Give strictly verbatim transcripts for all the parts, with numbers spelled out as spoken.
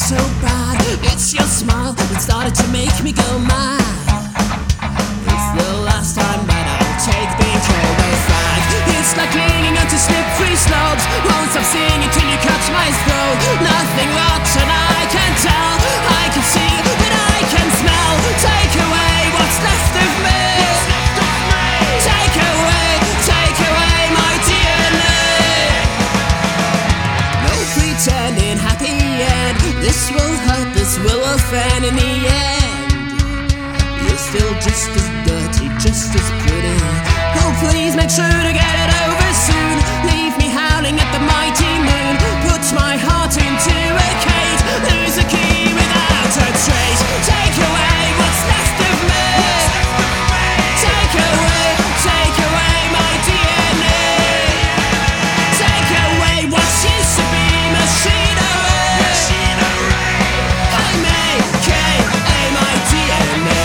so bad. It's your smile that started to make me go mad. It's the last time that I'll take being told a flag. It's like clinging onto slippery slopes. Won't stop singing till you catch my throat. Nothing rotten, I can tell. I can see, but I can smell. Take away what's left of me. Take away, take away my D N A. No pretending happy end. This will hurt, this will offend. In the end, you're still just as dirty, just as pretty. Oh, please make sure to get it over soon. Leave me howling at the mighty moon. Put my heart into a cage. Lose a key without a trace. Take away what's left of me. Take away, take away my D N A. Take away what used to be machinery. I'm A K A my D N A.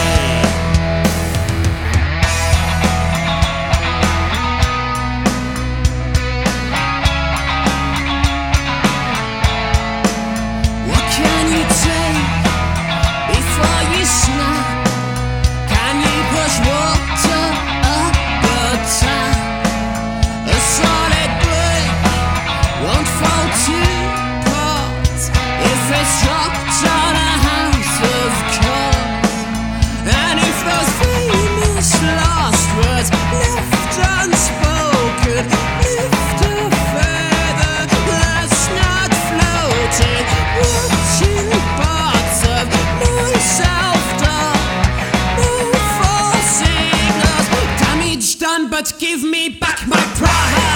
What can you take before you snap? Can you push water up a tap? A solid brick won't fall to parts if it's dropped on a house of cards. And if those famous last words left unspoken, lift a feather that's not floating, watching parts of myself die. No false signals, damage done, but give me back my pride.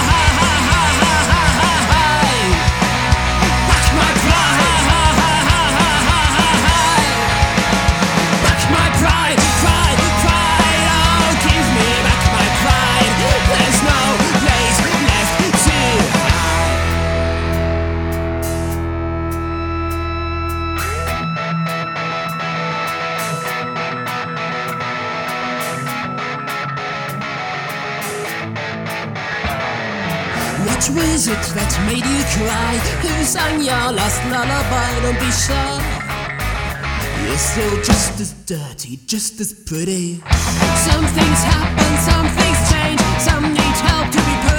Back my pride. Back my pride, pride, pride. Oh, give me back my pride. There's no place left to hide. What was it that made you cry? Who sang your last lullaby? Don't be shy. You're still just as dirty, just as pretty. Some things happen, some things change. Some need help to be perfect.